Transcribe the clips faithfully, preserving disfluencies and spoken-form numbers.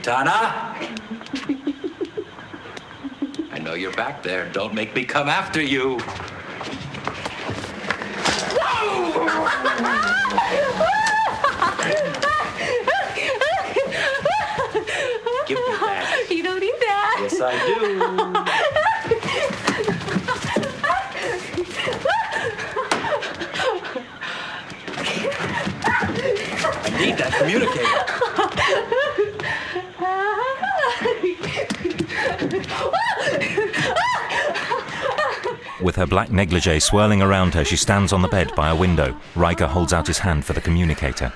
Cortana? I know you're back there. Don't make me come after you. Give me that. You don't need that. Yes, I do. I need that communicator. With her black negligee swirling around her, she stands on the bed by a window. Riker holds out his hand for the communicator.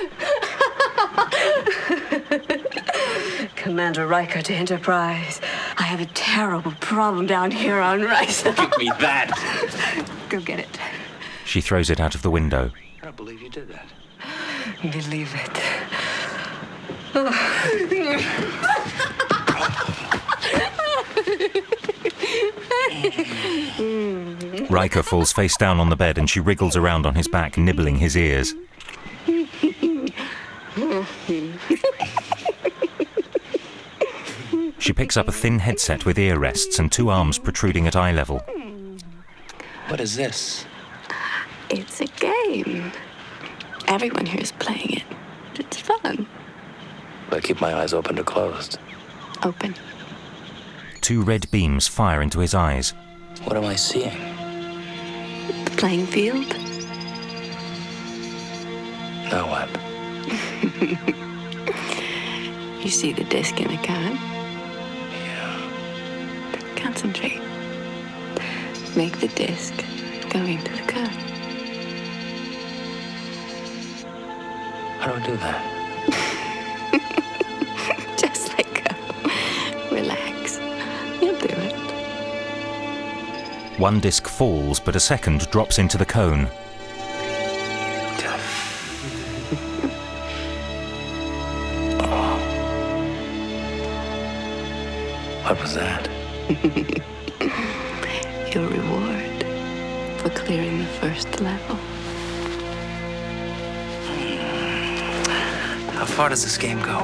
Commander Riker to Enterprise. I have a terrible problem down here on Risa. Give me that. Go get it. She throws it out of the window. I don't believe you did that. Believe it. Riker falls face down on the bed and she wriggles around on his back, nibbling his ears. She picks up a thin headset with ear rests and two arms protruding at eye level. What is this? It's a game. Everyone here is playing it. It's fun. Do I keep my eyes open or closed? Open. Two red beams fire into his eyes. What am I seeing? The playing field. Now what? You see the disc in the cone? Yeah. Concentrate. Make the disc go into the cone. How do I do that? Just let go. Relax. You'll do it. One disc falls, but a second drops into the cone. What was that? Your reward for clearing the first level. How far does this game go?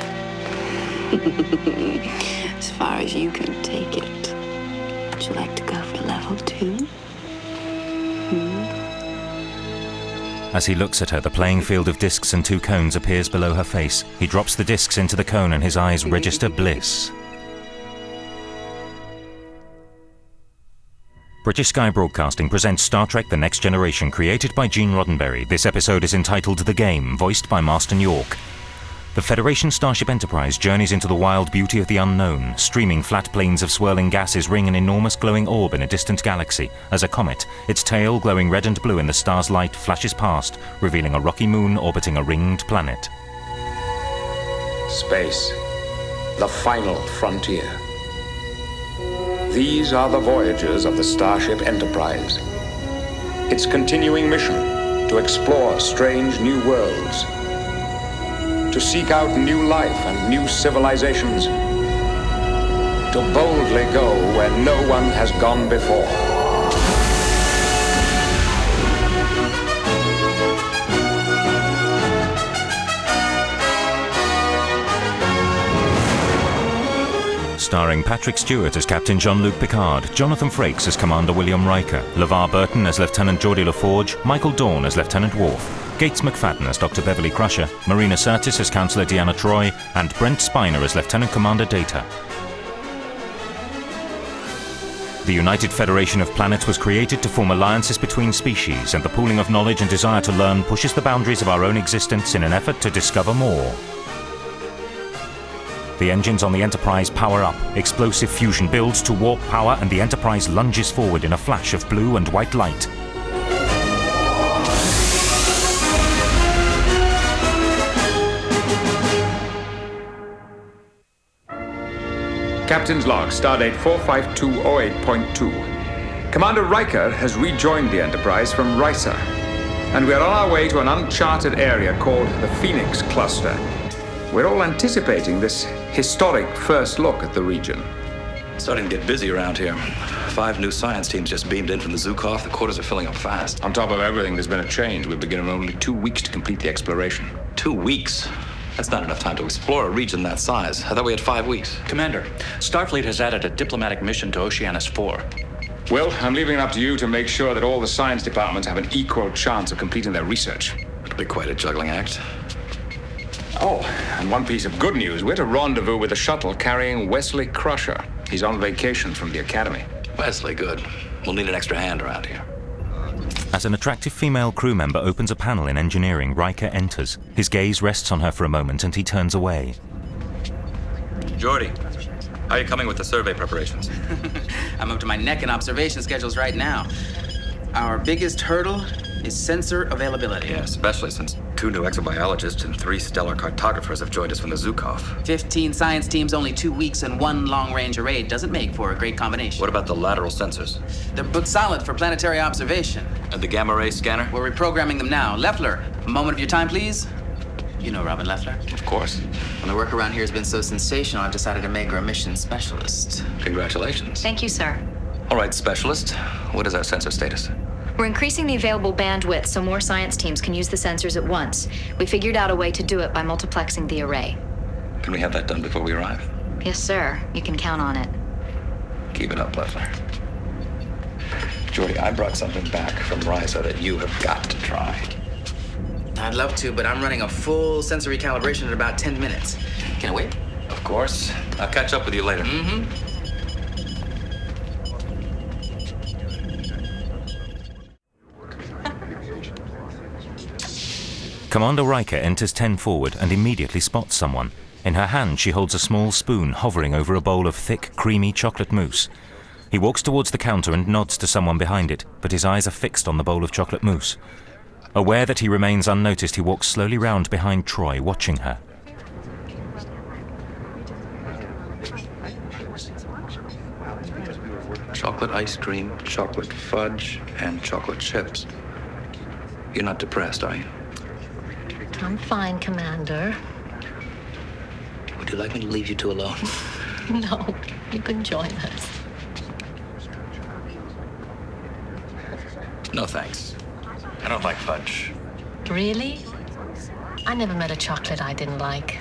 As far as you can take it. Would you like to go for level two? Hmm? As he looks at her, the playing field of discs and two cones appears below her face. He drops the discs into the cone and his eyes register bliss. British Sky Broadcasting presents Star Trek The Next Generation, created by Gene Roddenberry. This episode is entitled The Game, voiced by Marston York. The Federation Starship Enterprise journeys into the wild beauty of the unknown. Streaming flat plains of swirling gases ring an enormous glowing orb in a distant galaxy, as a comet, its tail glowing red and blue in the star's light, flashes past, revealing a rocky moon orbiting a ringed planet. Space, the final frontier. These are the voyages of the Starship Enterprise. Its continuing mission to explore strange new worlds, to seek out new life and new civilizations, to boldly go where no one has gone before. Starring Patrick Stewart as Captain Jean-Luc Picard, Jonathan Frakes as Commander William Riker, LeVar Burton as Lieutenant Geordi LaForge, Michael Dorn as Lieutenant Worf, Gates McFadden as Doctor Beverly Crusher, Marina Sirtis as Counselor Deanna Troi, and Brent Spiner as Lieutenant Commander Data. The United Federation of Planets was created to form alliances between species, and the pooling of knowledge and desire to learn pushes the boundaries of our own existence in an effort to discover more. The engines on the Enterprise power up, explosive fusion builds to warp power, and the Enterprise lunges forward in a flash of blue and white light. Captain's log, stardate four five two oh eight point two. Commander Riker has rejoined the Enterprise from Risa, and we're on our way to an uncharted area called the Phoenix Cluster. We're all anticipating this historic first look at the region. Starting to get busy around here. Five new science teams just beamed in from the Zukov. The quarters are filling up fast. On top of everything, there's been a change. We've been given only two weeks to complete the exploration. Two weeks? That's not enough time to explore a region that size. I thought we had five weeks. Commander, Starfleet has added a diplomatic mission to Oceanus four. Well, I'm leaving it up to you to make sure that all the science departments have an equal chance of completing their research. It'll be quite a juggling act. Oh, and one piece of good news. We're to rendezvous with a shuttle carrying Wesley Crusher. He's on vacation from the Academy. Wesley, good. We'll need an extra hand around here. As an attractive female crew member opens a panel in engineering, Riker enters. His gaze rests on her for a moment and he turns away. Geordi, how are you coming with the survey preparations? I'm up to my neck in observation schedules right now. Our biggest hurdle is sensor availability. Yeah, especially since two new exobiologists and three stellar cartographers have joined us from the Zukov. Fifteen science teams, only two weeks, and one long-range array doesn't make for a great combination. What about the lateral sensors? They're booked solid for planetary observation. And the gamma ray scanner? We're reprogramming them now. Leffler, a moment of your time, please. You know Robin Leffler. Of course. When the work around here has been so sensational, I've decided to make her a mission specialist. Congratulations. Thank you, sir. All right, specialist. What is our sensor status? We're increasing the available bandwidth so more science teams can use the sensors at once. We figured out a way to do it by multiplexing the array. Can we have that done before we arrive? Yes, sir. You can count on it. Keep it up, Leffler. Geordi, I brought something back from Risa that you have got to try. I'd love to, but I'm running a full sensory calibration in about ten minutes. Can I wait? Of course. I'll catch up with you later. Mm-hmm. Commander Riker enters ten forward and immediately spots someone. In her hand, she holds a small spoon hovering over a bowl of thick, creamy chocolate mousse. He walks towards the counter and nods to someone behind it, but his eyes are fixed on the bowl of chocolate mousse. Aware that he remains unnoticed, he walks slowly round behind Troi, watching her. Chocolate ice cream, chocolate fudge, and chocolate chips. You're not depressed, are you? I'm fine, Commander. Would you like me to leave you two alone? No, you can join us. No, thanks. I don't like fudge. Really? I never met a chocolate I didn't like.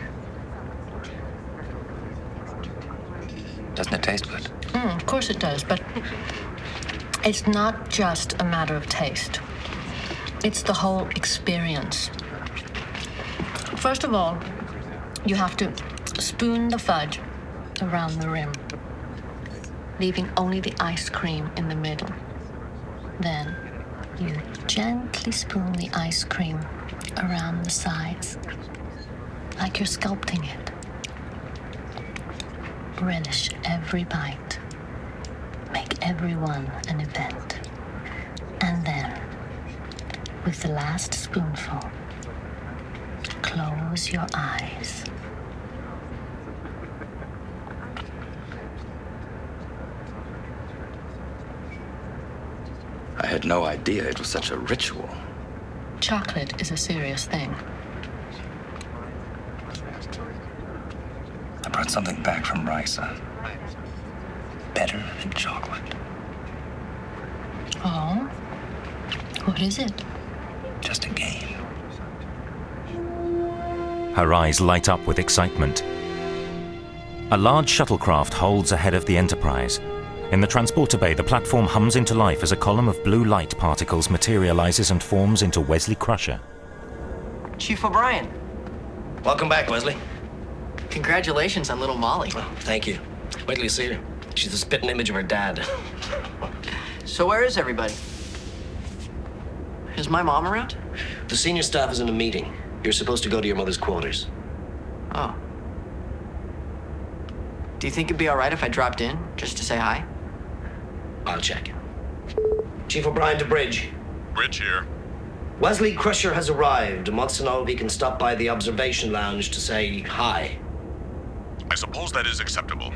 Doesn't it taste good? Mm, of course it does, but it's not just a matter of taste. It's the whole experience. First of all, you have to spoon the fudge around the rim, leaving only the ice cream in the middle. Then you gently spoon the ice cream around the sides, like you're sculpting it. Relish every bite. Make every one an event. And then, with the last spoonful, close your eyes. I had no idea it was such a ritual. Chocolate is a serious thing. I brought something back from Risa. Better than chocolate. Oh? What is it? Just a game. Her eyes light up with excitement. A large shuttlecraft holds ahead of the Enterprise. In the transporter bay, the platform hums into life as a column of blue light particles materializes and forms into Wesley Crusher. Chief O'Brien. Welcome back, Wesley. Congratulations on little Molly. Oh, thank you. Wait till you see her. She's the spitting image of her dad. So where is everybody? Is my mom around? The senior staff is in a meeting. You're supposed to go to your mother's quarters. Oh. Do you think it'd be all right if I dropped in, just to say hi? I'll check. Chief O'Brien to Bridge. Bridge here. Wesley Crusher has arrived and wants to know if he can stop by the observation lounge to say hi. I suppose that is acceptable.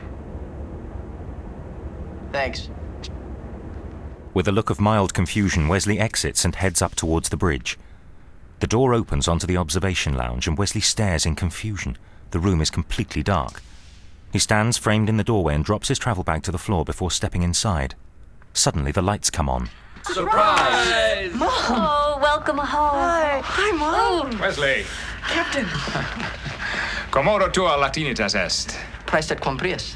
Thanks. With a look of mild confusion, Wesley exits and heads up towards the bridge. The door opens onto the observation lounge and Wesley stares in confusion. The room is completely dark. He stands framed in the doorway and drops his travel bag to the floor before stepping inside. Suddenly, the lights come on. Surprise! Oh, welcome home. Hi. Hi, Mom. Wesley. Captain. Comodo tua latinitas est? Praestet quam prius.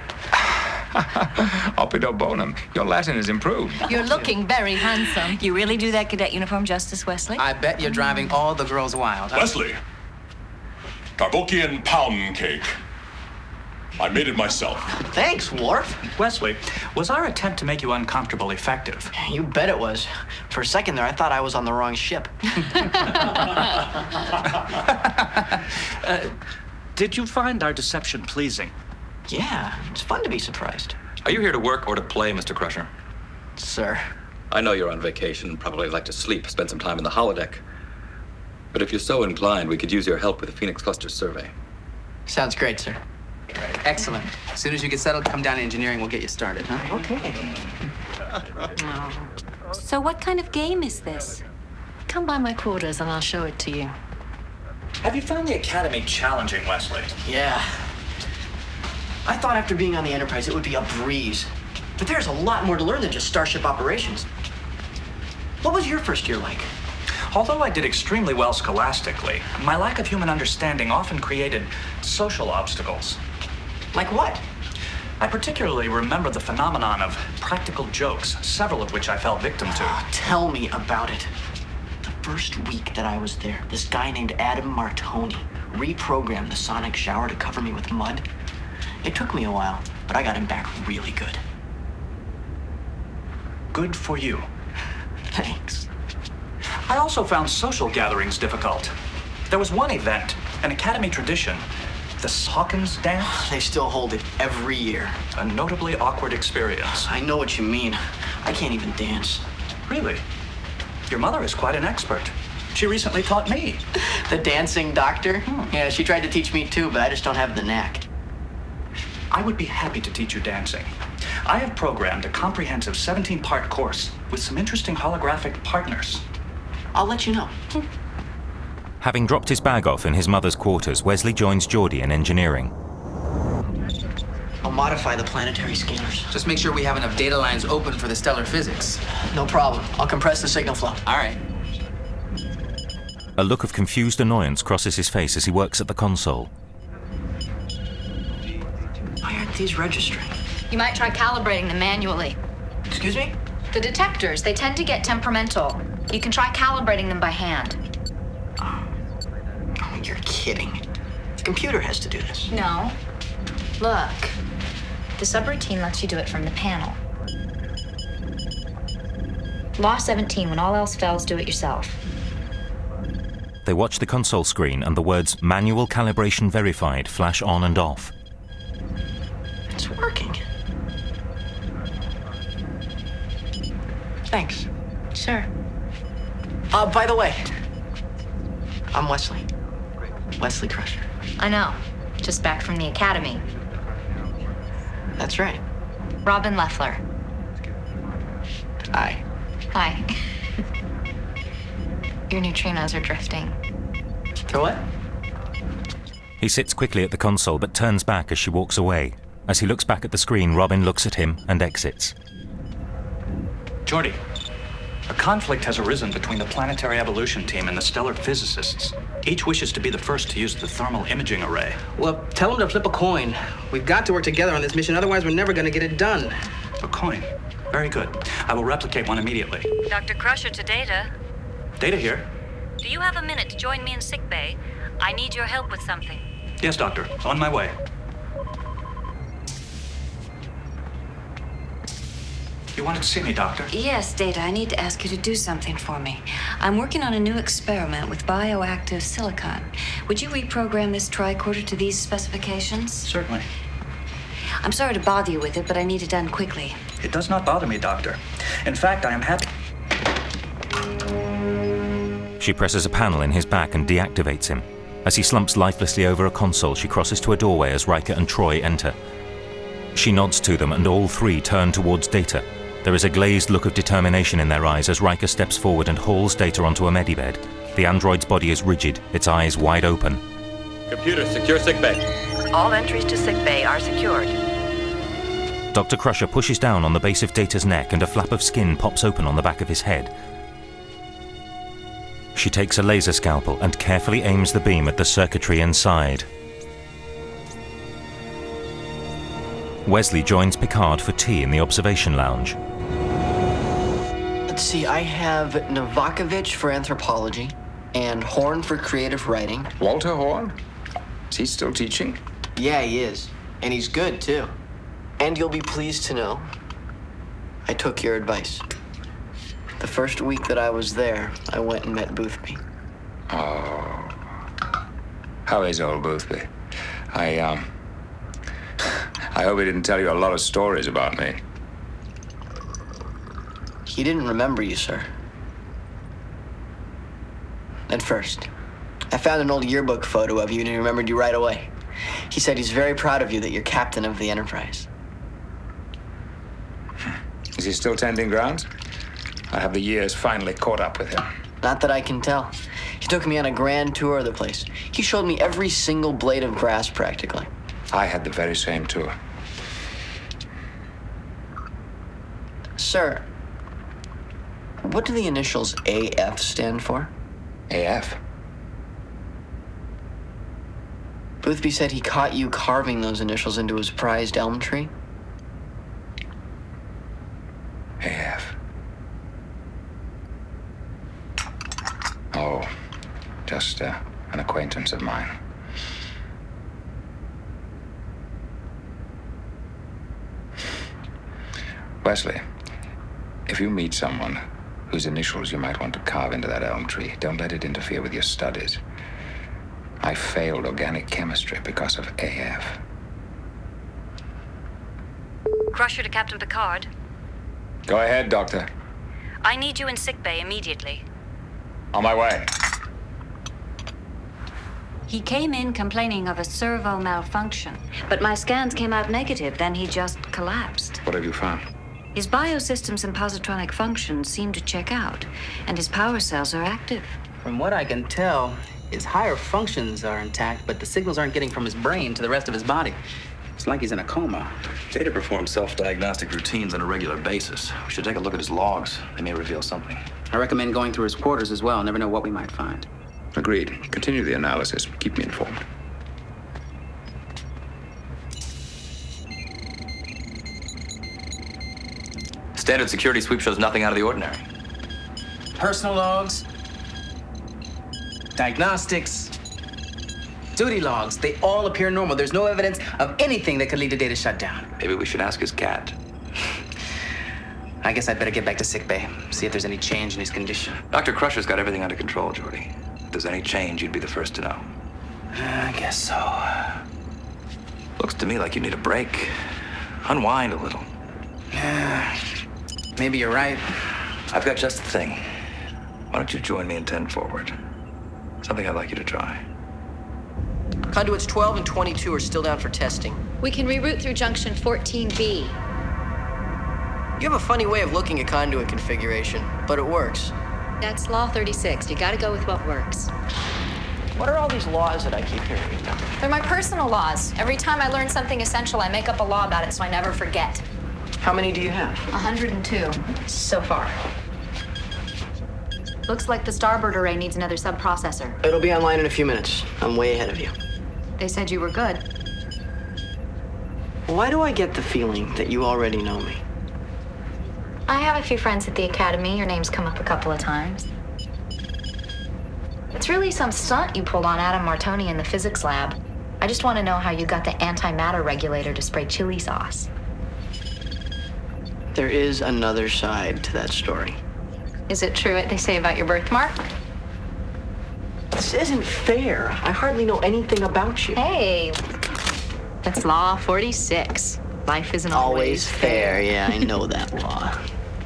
Opido bonum. Your Latin is improved. You're looking very handsome. You really do that cadet uniform justice, Wesley? I bet you're driving all the girls wild. Huh? Wesley, Tarbokian pound cake. I made it myself. Thanks, Worf. Wesley, was our attempt to make you uncomfortable effective? You bet it was. For a second there, I thought I was on the wrong ship. uh, did you find our deception pleasing? Yeah, it's fun to be surprised. Are you here to work or to play, Mister Crusher? Sir. I know you're on vacation, probably like to sleep, spend some time in the holodeck. But if you're so inclined, we could use your help with the Phoenix Cluster survey. Sounds great, sir. Excellent. As soon as you get settled, come down to engineering. We'll get you started, huh? Okay. So what kind of game is this? Come by my quarters and I'll show it to you. Have you found the Academy challenging, Wesley? Yeah. I thought after being on the Enterprise it would be a breeze. But there's a lot more to learn than just starship operations. What was your first year like? Although I did extremely well scholastically, my lack of human understanding often created social obstacles. Like what? I particularly remember the phenomenon of practical jokes, several of which I fell victim to. Oh, tell me about it. The first week that I was there, this guy named Adam Martoni reprogrammed the sonic shower to cover me with mud. It took me a while, but I got him back really good. Good for you. Thanks. I also found social gatherings difficult. There was one event, an Academy tradition, the Hawkins dance. They still hold it every year. A notably awkward experience. I know what you mean. I can't even dance. Really? Your mother is quite an expert. She recently taught me. The dancing doctor? Hmm. Yeah, she tried to teach me too, but I just don't have the knack. I would be happy to teach you dancing. I have programmed a comprehensive seventeen-part course with some interesting holographic partners. I'll let you know. Having dropped his bag off in his mother's quarters, Wesley joins Geordi in engineering. I'll modify the planetary scanners. Just make sure we have enough data lines open for the stellar physics. No problem. I'll compress the signal flow. All right. A look of confused annoyance crosses his face as he works at the console. Why aren't these registering? You might try calibrating them manually. Excuse me? The detectors, they tend to get temperamental. You can try calibrating them by hand. Oh, you're kidding. The computer has to do this. No. Look. The subroutine lets you do it from the panel. Law seventeen, when all else fails, do it yourself. They watch the console screen and the words "Manual calibration verified" flash on and off. It's working. Thanks. Sure. Uh, by the way, I'm Wesley. Wesley Crusher. I know. Just back from the Academy. That's right. Robin Leffler. Hi. Hi. Your neutrinos are drifting. For what? He sits quickly at the console but turns back as she walks away. As he looks back at the screen, Robin looks at him and exits. Geordi, a conflict has arisen between the planetary evolution team and the stellar physicists. Each wishes to be the first to use the thermal imaging array. Well, tell them to flip a coin. We've got to work together on this mission, otherwise we're never going to get it done. A coin? Very good. I will replicate one immediately. Doctor Crusher to Data. Data here. Do you have a minute to join me in sickbay? I need your help with something. Yes, Doctor. On my way. You wanted to see me, Doctor? Yes, Data. I need to ask you to do something for me. I'm working on a new experiment with bioactive silicon. Would you reprogram this tricorder to these specifications? Certainly. I'm sorry to bother you with it, but I need it done quickly. It does not bother me, Doctor. In fact, I am happy. She presses a panel in his back and deactivates him. As he slumps lifelessly over a console, she crosses to a doorway as Riker and Troy enter. She nods to them and all three turn towards Data. There is a glazed look of determination in their eyes as Riker steps forward and hauls Data onto a medibed. The android's body is rigid, its eyes wide open. Computer, secure sickbay. All entries to sickbay are secured. Doctor Crusher pushes down on the base of Data's neck and a flap of skin pops open on the back of his head. She takes a laser scalpel and carefully aims the beam at the circuitry inside. Wesley joins Picard for tea in the observation lounge. Let's see, I have Novakovich for anthropology and Horn for creative writing. Walter Horn? Is he still teaching? Yeah, he is. And he's good, too. And you'll be pleased to know, I took your advice. The first week that I was there, I went and met Boothby. Oh. How is old Boothby? I, um... I hope he didn't tell you a lot of stories about me. He didn't remember you, sir. At first. I found an old yearbook photo of you and he remembered you right away. He said he's very proud of you that you're captain of the Enterprise. Is he still tending grounds? I have the years finally caught up with him. Not that I can tell. He took me on a grand tour of the place. He showed me every single blade of grass, practically. I had the very same tour. Sir, what do the initials A F stand for? A F? Boothby said he caught you carving those initials into his prized elm tree. A F. Oh, just uh, an acquaintance of mine. Wesley, if you meet someone whose initials you might want to carve into that elm tree, don't let it interfere with your studies. I failed organic chemistry because of A F. Crusher to Captain Picard. Go ahead, Doctor. I need you in sickbay immediately. On my way. He came in complaining of a servo malfunction, but my scans came out negative. Then he just collapsed. What have you found? His biosystems and positronic functions seem to check out, and his power cells are active. From what I can tell, his higher functions are intact, but the signals aren't getting from his brain to the rest of his body. It's like he's in a coma. Data performs self-diagnostic routines on a regular basis. We should take a look at his logs. They may reveal something. I recommend going through his quarters as well. Never know what we might find. Agreed. Continue the analysis. Keep me informed. Standard security sweep shows nothing out of the ordinary. Personal logs, diagnostics, duty logs, they all appear normal. There's no evidence of anything that could lead to data shutdown. Maybe we should ask his cat. I guess I'd better get back to sickbay, see if there's any change in his condition. Doctor Crusher's got everything under control, Geordi. If there's any change, you'd be the first to know. I guess so. Looks to me like you need a break. Unwind a little. Yeah, maybe you're right. I've got just the thing. Why don't you join me in ten forward? Something I'd like you to try. Conduits twelve and twenty-two are still down for testing. We can reroute through junction fourteen B. You have a funny way of looking at conduit configuration, but it works. That's Law thirty-six. You gotta go with what works. What are all these laws that I keep hearing about? They're my personal laws. Every time I learn something essential, I make up a law about it so I never forget. How many do you have? one hundred two so far. Looks like the starboard array needs another subprocessor. It'll be online in a few minutes. I'm way ahead of you. They said you were good. Why do I get the feeling that you already know me? I have a few friends at the academy. Your name's come up a couple of times. It's really some stunt you pulled on Adam Martoni in the physics lab. I just want to know how you got the antimatter regulator to spray chili sauce. There is another side to that story. Is it true what they say about your birthmark? This isn't fair. I hardly know anything about you. Hey, that's Law forty-six. Life isn't Always always fair. fair. Yeah, I know that law.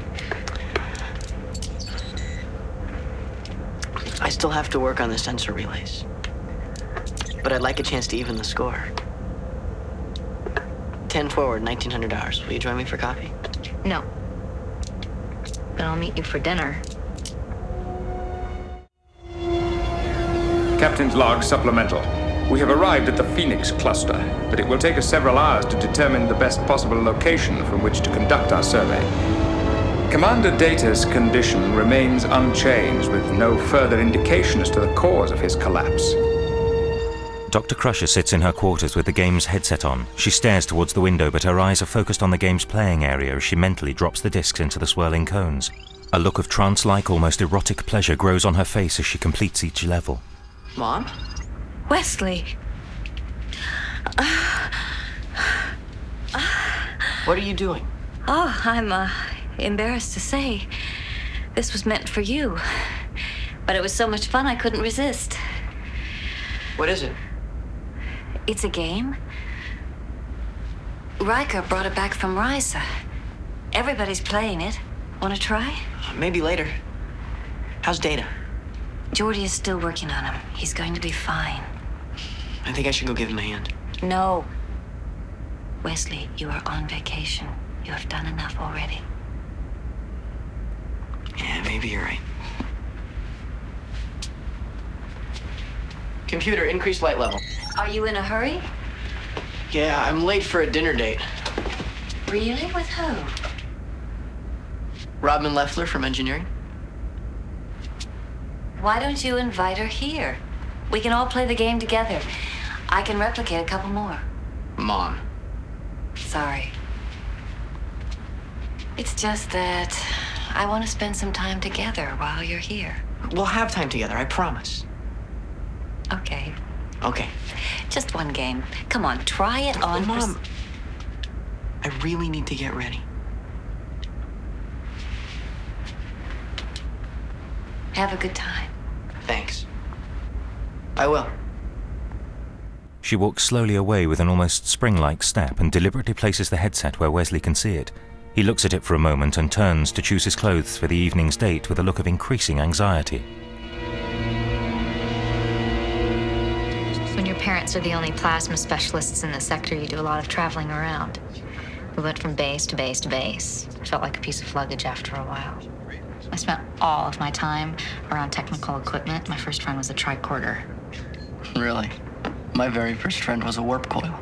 I still have to work on the sensor relays. But I'd like a chance to even the score. ten forward, nineteen hundred dollars. Will you join me for coffee? No. But I'll meet you for dinner. Captain's log supplemental. We have arrived at the Phoenix cluster, but it will take us several hours to determine the best possible location from which to conduct our survey. Commander Data's condition remains unchanged, with no further indication as to the cause of his collapse. Doctor Crusher sits in her quarters with the game's headset on. She stares towards the window, but her eyes are focused on the game's playing area as she mentally drops the discs into the swirling cones. A look of trance-like, almost erotic pleasure grows on her face as she completes each level. Mom? Wesley. What are you doing? Oh, I'm uh, embarrassed to say this was meant for you. But it was so much fun I couldn't resist. What is it? It's a game. Riker brought it back from Risa. Everybody's playing it. Want to try? Maybe later. How's Data? Geordi is still working on him. He's going to be fine. I think I should go give him a hand. No. Wesley, you are on vacation. You have done enough already. Yeah, maybe you're right. Computer, increase light level. Are you in a hurry? Yeah, I'm late for a dinner date. Really? With who? Robin Leffler from engineering. Why don't you invite her here? We can all play the game together. I can replicate a couple more. Mom. Sorry. It's just that I want to spend some time together while you're here. We'll have time together, I promise. Okay. Okay. Just one game. Come on, try it on. Mom, I really need to get ready. Have a good time. Thanks. I will. She walks slowly away with an almost spring-like step and deliberately places the headset where Wesley can see it. He looks at it for a moment and turns to choose his clothes for the evening's date with a look of increasing anxiety. When your parents are the only plasma specialists in the sector, you do a lot of traveling around. We went from base to base to base. It felt like a piece of luggage after a while. I spent all of my time around technical equipment. My first friend was a tricorder. Really? My very first friend was a warp coil.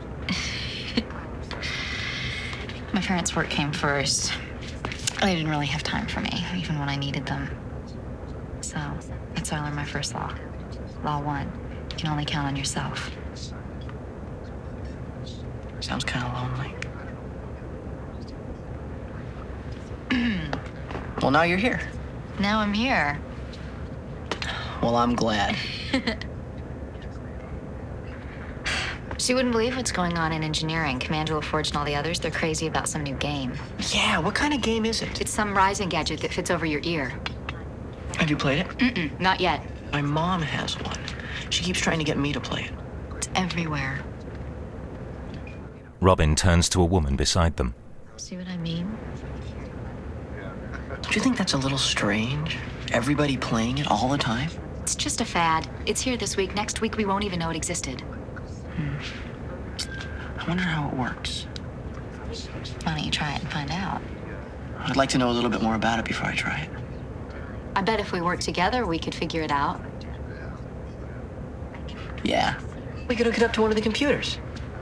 My parents' work came first. They didn't really have time for me, even when I needed them. So that's how I learned my first law. Law one. You can only count on yourself. Sounds kind of lonely. Well, now you're here. Now I'm here. Well, I'm glad. She wouldn't believe what's going on in engineering. Commander Forge and all the others, they're crazy about some new game. Yeah, what kind of game is it? It's some rising gadget that fits over your ear. Have you played it? Mm-mm, not yet. My mom has one. She keeps trying to get me to play it. It's everywhere. Robin turns to a woman beside them. See what I mean? Don't you think that's a little strange? Everybody playing it all the time? It's just a fad. It's here this week. Next week, we won't even know it existed. Hmm. I wonder how it works. Why don't you try it and find out? I'd like to know a little bit more about it before I try it. I bet if we work together, we could figure it out. Yeah. We could hook it up to one of the computers.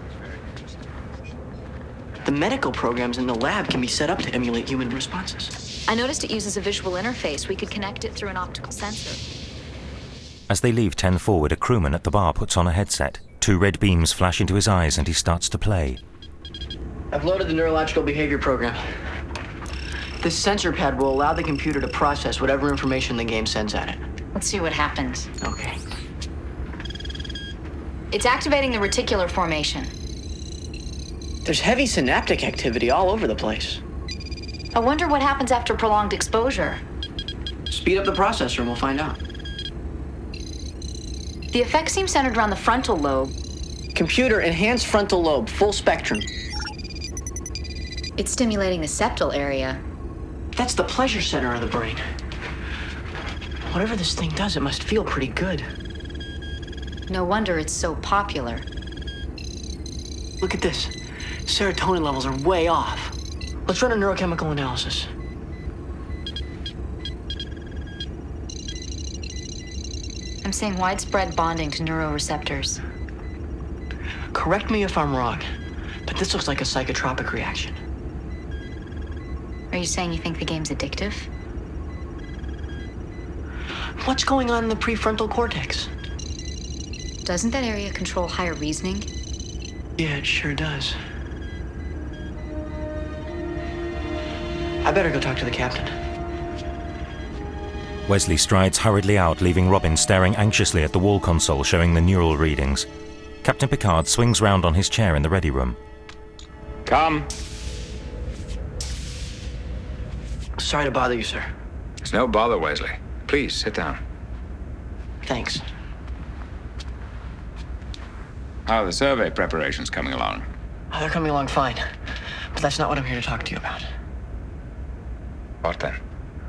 The medical programs in the lab can be set up to emulate human responses. I noticed it uses a visual interface. We could connect it through an optical sensor. As they leave ten forward, a crewman at the bar puts on a headset. Two red beams flash into his eyes and he starts to play. I've loaded the neurological behavior program. This sensor pad will allow the computer to process whatever information the game sends at it. Let's see what happens. Okay. It's activating the reticular formation. There's heavy synaptic activity all over the place. I wonder what happens after prolonged exposure. Speed up the processor and we'll find out. The effect seems centered around the frontal lobe. Computer, enhanced frontal lobe, full spectrum. It's stimulating the septal area. That's the pleasure center of the brain. Whatever this thing does, it must feel pretty good. No wonder it's so popular. Look at this. Serotonin levels are way off. Let's run a neurochemical analysis. I'm seeing widespread bonding to neuroreceptors. Correct me if I'm wrong, but this looks like a psychotropic reaction. Are you saying you think the game's addictive? What's going on in the prefrontal cortex? Doesn't that area control higher reasoning? Yeah, it sure does. I better go talk to the captain. Wesley strides hurriedly out, leaving Robin staring anxiously at the wall console showing the neural readings. Captain Picard swings round on his chair in the ready room. Come. Sorry to bother you, sir. It's no bother, Wesley. Please, sit down. Thanks. How are the survey preparations coming along? Oh, they're coming along fine. But that's not what I'm here to talk to you about. What then?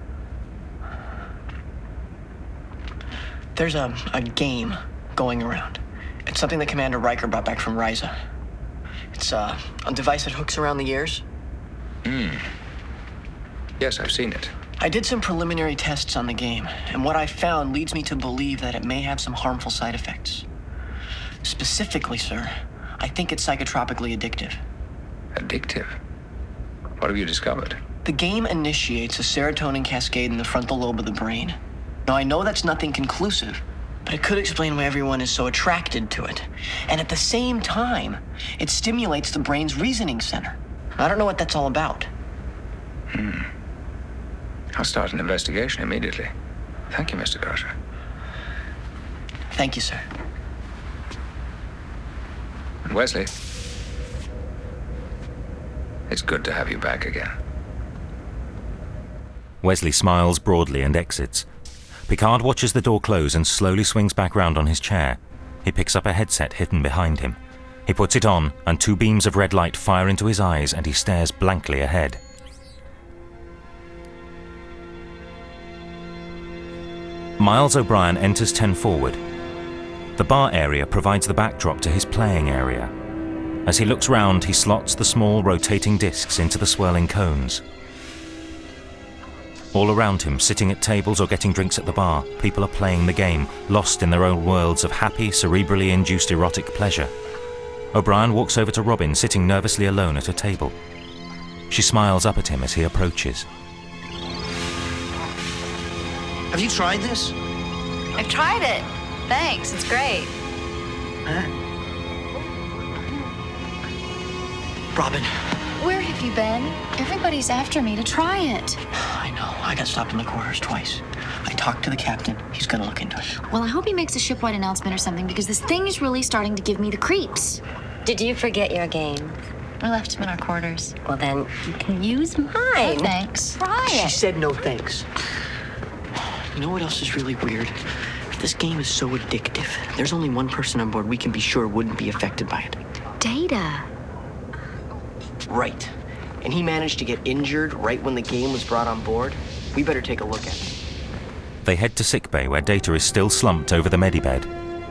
There's a, a game going around. It's something that Commander Riker brought back from Ryza. It's uh, a device that hooks around the ears. Hmm. Yes, I've seen it. I did some preliminary tests on the game, and what I found leads me to believe that it may have some harmful side effects. Specifically, sir, I think it's psychotropically addictive. Addictive? What have you discovered? The game initiates a serotonin cascade in the frontal lobe of the brain. Now, I know that's nothing conclusive, but it could explain why everyone is so attracted to it. And at the same time, it stimulates the brain's reasoning center. I don't know what that's all about. Hmm. I'll start an investigation immediately. Thank you, Mister Crusher. Thank you, sir. And Wesley, it's good to have you back again. Wesley smiles broadly and exits. Picard watches the door close and slowly swings back round on his chair. He picks up a headset hidden behind him. He puts it on, and two beams of red light fire into his eyes, and he stares blankly ahead. Miles O'Brien enters ten Forward. The bar area provides the backdrop to his playing area. As he looks round, he slots the small rotating discs into the swirling cones. All around him, sitting at tables or getting drinks at the bar, people are playing the game, lost in their own worlds of happy, cerebrally induced erotic pleasure. O'Brien walks over to Robin, sitting nervously alone at a table. She smiles up at him as he approaches. Have you tried this? I've tried it. Thanks, it's great. Huh? Robin. Where have you been? Everybody's after me to try it. I know. I got stopped in the corridors twice. I talked to the captain. He's gonna look into it. Well, I hope he makes a shipwide announcement or something, because this thing is really starting to give me the creeps. Did you forget your game? We left him in our quarters. Well, then you can use mine. No, thanks. Try She it. said no thanks. You know what else is really weird? This game is so addictive. There's only one person on board we can be sure wouldn't be affected by it. Data. Right. And he managed to get injured right when the game was brought on board. We better take a look at it. They head to sickbay, where Data is still slumped over the medibed.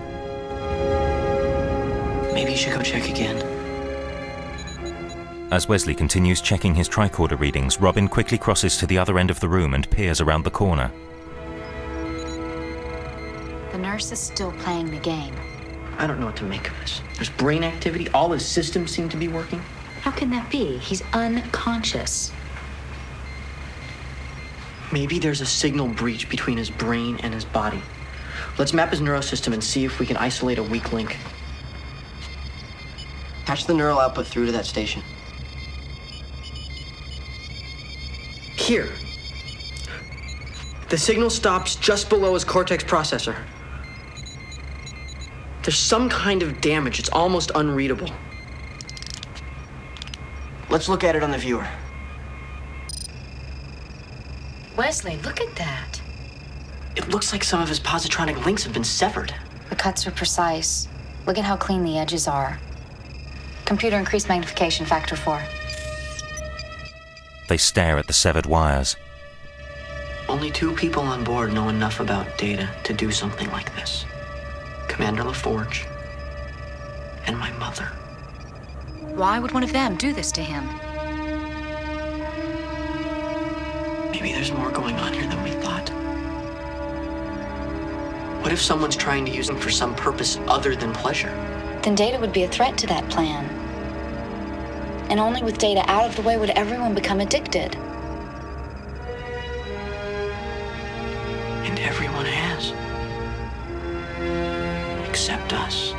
Maybe you should go check again. As Wesley continues checking his tricorder readings, Robin quickly crosses to the other end of the room and peers around the corner. The nurse is still playing the game. I don't know what to make of this. There's brain activity. All his systems seem to be working. How can that be? He's unconscious. Maybe there's a signal breach between his brain and his body. Let's map his neurosystem and see if we can isolate a weak link. Patch the neural output through to that station. Here. The signal stops just below his cortex processor. There's some kind of damage. It's almost unreadable. Let's look at it on the viewer. Wesley, look at that. It looks like some of his positronic links have been severed. The cuts are precise. Look at how clean the edges are. Computer increased magnification factor four. They stare at the severed wires. Only two people on board know enough about Data to do something like this. Commander LaForge and my mother. Why would one of them do this to him? Maybe there's more going on here than we thought. What if someone's trying to use him for some purpose other than pleasure? Then Data would be a threat to that plan. And only with Data out of the way would everyone become addicted. And everyone has. accept us.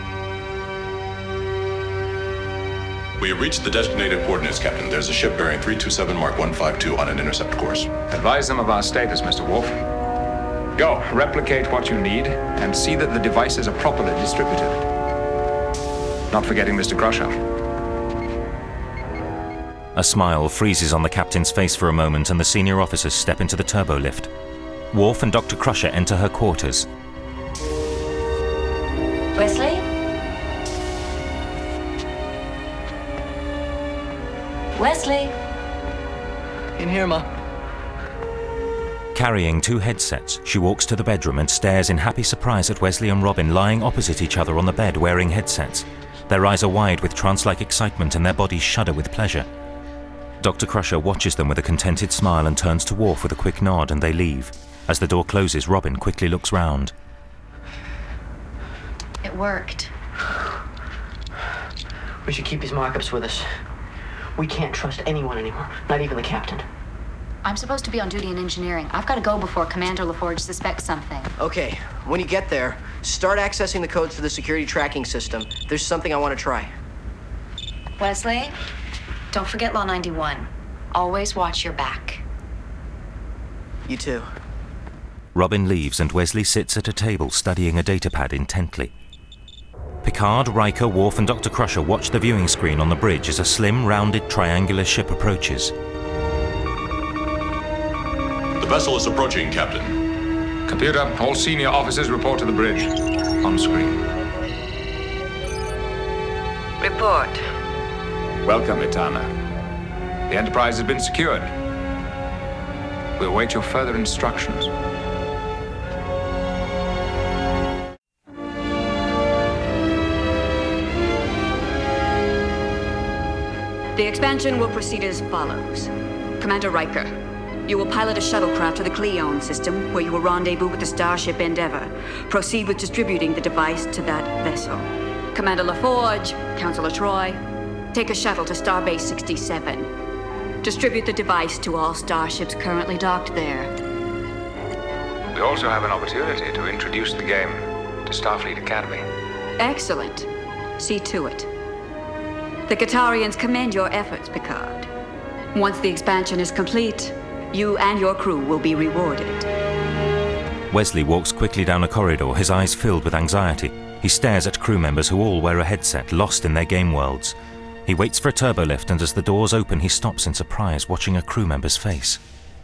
We have reached the designated coordinates, Captain. There's a ship bearing three two seven Mark one five two on an intercept course. Advise them of our status, Mister Worf. Go, replicate what you need, and see that the devices are properly distributed. Not forgetting Mister Crusher. A smile freezes on the captain's face for a moment and the senior officers step into the turbo lift. Worf and Doctor Crusher enter her quarters. Wesley? Wesley? In here, Ma. Carrying two headsets, she walks to the bedroom and stares in happy surprise at Wesley and Robin lying opposite each other on the bed wearing headsets. Their eyes are wide with trance-like excitement and their bodies shudder with pleasure. Doctor Crusher watches them with a contented smile and turns to Worf with a quick nod, and they leave. As the door closes, Robin quickly looks round. It worked. We should keep these mock-ups with us. We can't trust anyone anymore, not even the captain. I'm supposed to be on duty in engineering. I've got to go before Commander LaForge suspects something. Okay, when you get there, start accessing the codes for the security tracking system. There's something I want to try. Wesley, don't forget Law ninety-one. Always watch your back. You too. Robin leaves and Wesley sits at a table studying a datapad intently. Picard, Riker, Worf and Doctor Crusher watch the viewing screen on the bridge as a slim, rounded, triangular ship approaches. The vessel is approaching, Captain. Computer, all senior officers report to the bridge. On screen. Report. Welcome, Etana. The Enterprise has been secured. We await your further instructions. The expansion will proceed as follows. Commander Riker, you will pilot a shuttlecraft to the Cleon system, where you will rendezvous with the Starship Endeavour. Proceed with distributing the device to that vessel. Commander LaForge, Counselor Troy, take a shuttle to Starbase sixty-seven. Distribute the device to all starships currently docked there. We also have an opportunity to introduce the game to Starfleet Academy. Excellent. See to it. The Qatarians commend your efforts, Picard. Once the expansion is complete, you and your crew will be rewarded. Wesley walks quickly down a corridor, his eyes filled with anxiety. He stares at crew members who all wear a headset, lost in their game worlds. He waits for a turbolift, and as the doors open, he stops in surprise, watching a crew member's face.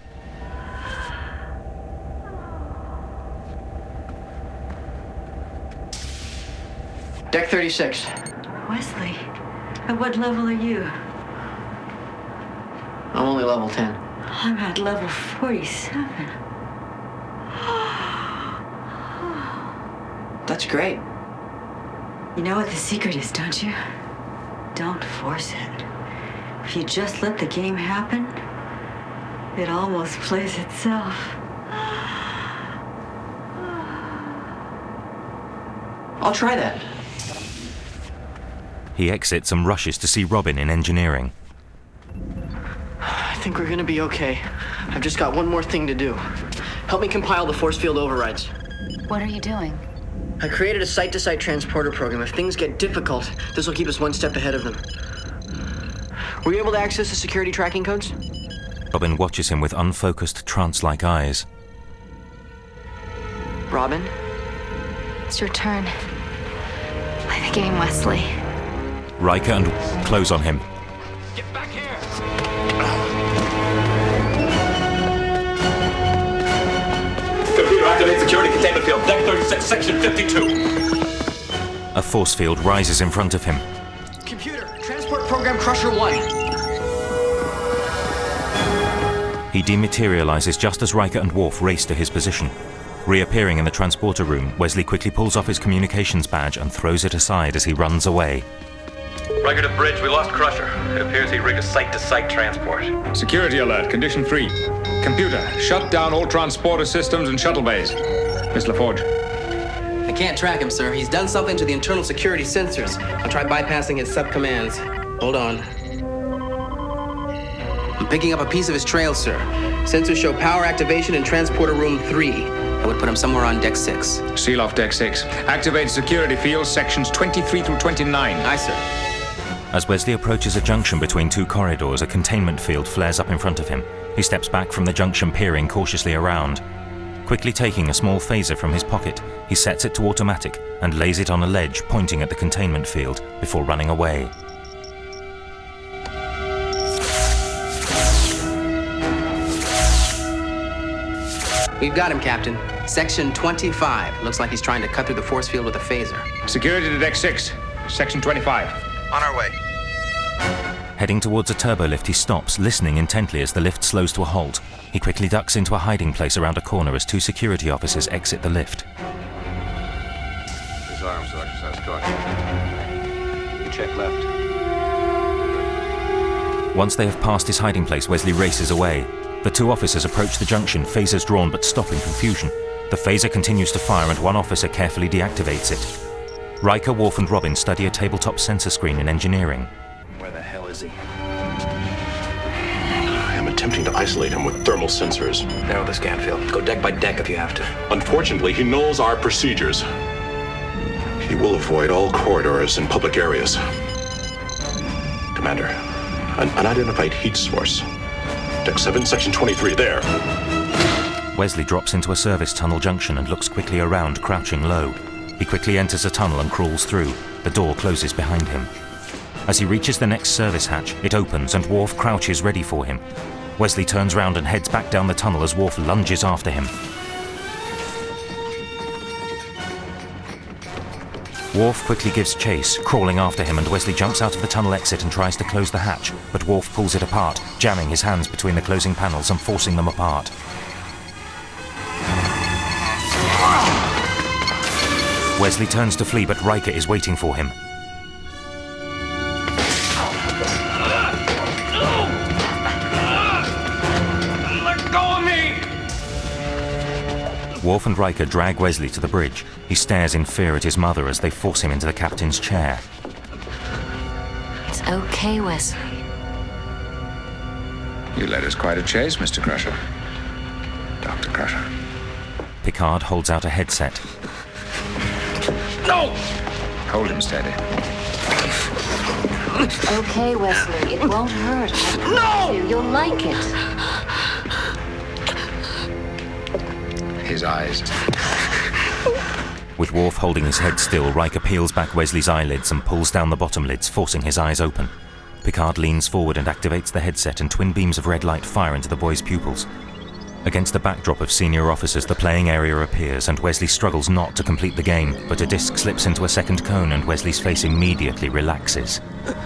Deck thirty-six. Wesley, at what level are you? I'm only level ten. I'm at level forty-seven. That's great. You know what the secret is, don't you? Don't force it. If you just let the game happen, it almost plays itself. I'll try that. He exits and rushes to see Robin in engineering. I think we're gonna be okay. I've just got one more thing to do. Help me compile the force field overrides. What are you doing? I created a site-to-site transporter program. If things get difficult, this will keep us one step ahead of them. Were you able to access the security tracking codes? Robin watches him with unfocused, trance-like eyes. Robin? It's your turn. Play the game, Wesley. Riker and close on him. Get back here! Computer, activate security containment field. Deck thirty-six, section fifty-two. A force field rises in front of him. Computer, transport program Crusher one. He dematerializes just as Riker and Worf race to his position. Reappearing in the transporter room, Wesley quickly pulls off his communications badge and throws it aside as he runs away. Riker to bridge, we lost Crusher. It appears he rigged a site-to-site transport. Security alert, condition three. Computer, shut down all transporter systems and shuttle bays. Miss LaForge. I can't track him, sir. He's done something to the internal security sensors. I'll try bypassing his sub-commands. Hold on. I'm picking up a piece of his trail, sir. Sensors show power activation in transporter room three. I would put him somewhere on deck six. Seal off deck six. Activate security fields sections twenty-three through twenty-nine. Aye, sir. As Wesley approaches a junction between two corridors, a containment field flares up in front of him. He steps back from the junction, peering cautiously around. Quickly taking a small phaser from his pocket, he sets it to automatic and lays it on a ledge pointing at the containment field before running away. We've got him, Captain. Section twenty-five. Looks like he's trying to cut through the force field with a phaser. Security to deck six. Section twenty-five. On our way. Heading towards a turbo lift, he stops, listening intently as the lift slows to a halt. He quickly ducks into a hiding place around a corner as two security officers exit the lift. Disarm, so exercise caution. You check left. Once they have passed his hiding place, Wesley races away. The two officers approach the junction, phasers drawn but stop in confusion. The phaser continues to fire and one officer carefully deactivates it. Riker, Worf and Robin study a tabletop sensor screen in engineering. Where the hell is he? I am attempting to isolate him with thermal sensors. Narrow the scan field. Go deck by deck if you have to. Unfortunately, he knows our procedures. He will avoid all corridors and public areas. Commander, an unidentified heat source. Deck seven, section twenty-three, there. Wesley drops into a service tunnel junction and looks quickly around, crouching low. He quickly enters a tunnel and crawls through. The door closes behind him. As he reaches the next service hatch, it opens and Worf crouches ready for him. Wesley turns round and heads back down the tunnel as Worf lunges after him. Worf quickly gives chase, crawling after him, and Wesley jumps out of the tunnel exit and tries to close the hatch, but Worf pulls it apart, jamming his hands between the closing panels and forcing them apart. Wesley turns to flee, but Riker is waiting for him. Let go of me! Worf and Riker drag Wesley to the bridge. He stares in fear at his mother as they force him into the captain's chair. It's okay, Wesley. You led us quite a chase, Mister Crusher. Doctor Crusher. Picard holds out a headset. No! Hold him steady. It's okay, Wesley. It won't hurt. No! You. You'll like it. His eyes. With Worf holding his head still, Riker peels back Wesley's eyelids and pulls down the bottom lids, forcing his eyes open. Picard leans forward and activates the headset, and twin beams of red light fire into the boy's pupils. Against the backdrop of senior officers, the playing area appears, and Wesley struggles not to complete the game, but a disc slips into a second cone and Wesley's face immediately relaxes.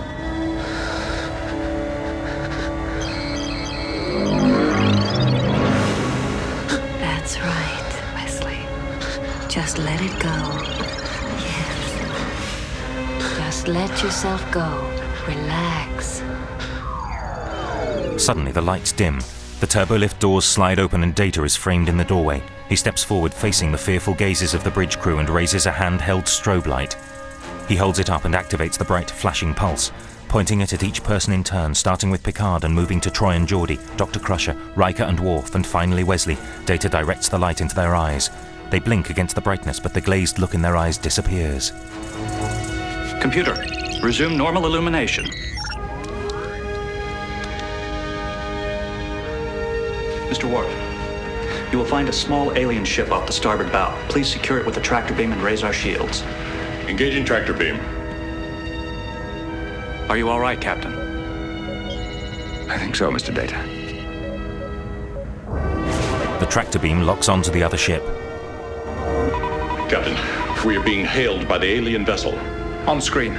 That's right, Wesley. Just let it go. Yes. Just let yourself go. Relax. Suddenly, the lights dim. The turbolift doors slide open and Data is framed in the doorway. He steps forward, facing the fearful gazes of the bridge crew, and raises a handheld strobe light. He holds it up and activates the bright, flashing pulse, pointing it at each person in turn, starting with Picard and moving to Troy and Geordi, Doctor Crusher, Riker and Worf, and finally Wesley. Data directs the light into their eyes. They blink against the brightness, but the glazed look in their eyes disappears. Computer, resume normal illumination. Mister Worf, you will find a small alien ship off the starboard bow. Please secure it with a tractor beam and raise our shields. Engaging tractor beam. Are you all right, Captain? I think so, Mister Data. The tractor beam locks onto the other ship. Captain, we are being hailed by the alien vessel. On screen.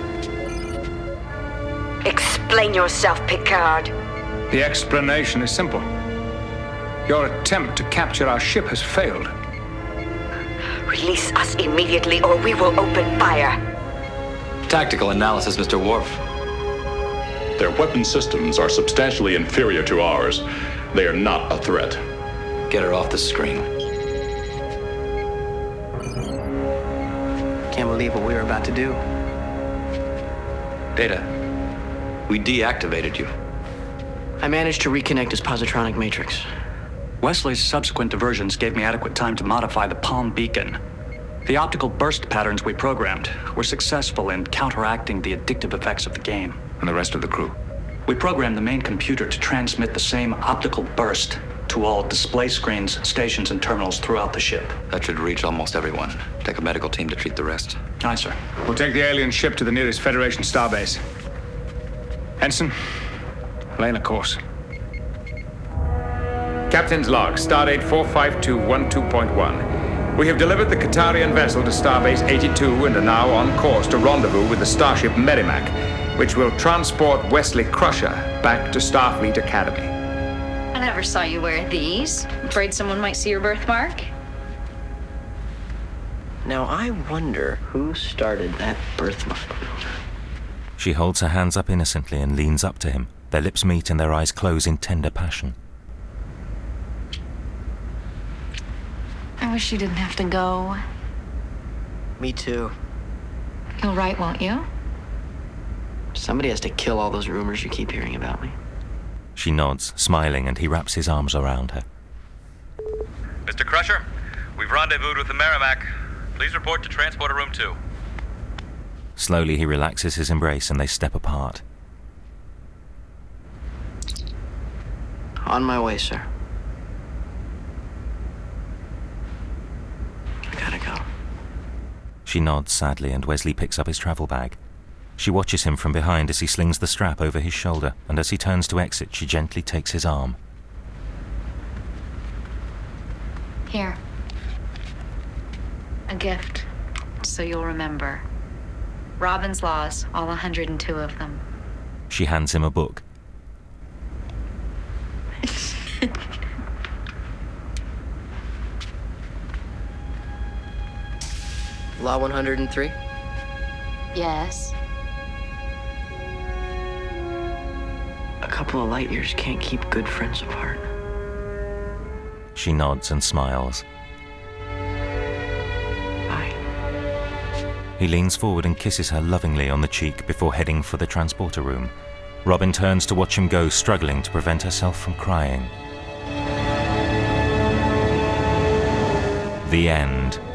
Explain yourself, Picard. The explanation is simple. Your attempt to capture our ship has failed. Release us immediately or we will open fire. Tactical analysis, Mister Worf. Their weapon systems are substantially inferior to ours. They are not a threat. Get her off the screen. Can't believe what we were about to do. Data, we deactivated you. I managed to reconnect his positronic matrix. Wesley's subsequent diversions gave me adequate time to modify the Palm Beacon. The optical burst patterns we programmed were successful in counteracting the addictive effects of the game. And the rest of the crew? We programmed the main computer to transmit the same optical burst to all display screens, stations, and terminals throughout the ship. That should reach almost everyone. Take a medical team to treat the rest. Aye, sir. We'll take the alien ship to the nearest Federation starbase. Ensign, laying a course. Captain's log, Stardate four five two one two point one. We have delivered the Qatarian vessel to Starbase eighty-two and are now on course to rendezvous with the starship Merrimack, which will transport Wesley Crusher back to Starfleet Academy. I never saw you wear these. Afraid someone might see your birthmark? Now, I wonder who started that birthmark. She holds her hands up innocently and leans up to him. Their lips meet and their eyes close in tender passion. I wish you didn't have to go. Me too. You'll write, won't you? Somebody has to kill all those rumors you keep hearing about me. She nods, smiling, and he wraps his arms around her. Mister Crusher, we've rendezvoused with the Merrimack. Please report to Transporter Room two. Slowly, he relaxes his embrace and they step apart. On my way, sir. I gotta go. She nods sadly, and Wesley picks up his travel bag. She watches him from behind as he slings the strap over his shoulder, and as he turns to exit, she gently takes his arm. Here. A gift, so you'll remember. Robin's Laws, all one hundred and two of them. She hands him a book. Law one hundred and three? Yes. A couple of light years can't keep good friends apart. She nods and smiles. Bye. He leans forward and kisses her lovingly on the cheek before heading for the transporter room. Robin turns to watch him go, struggling to prevent herself from crying. The end.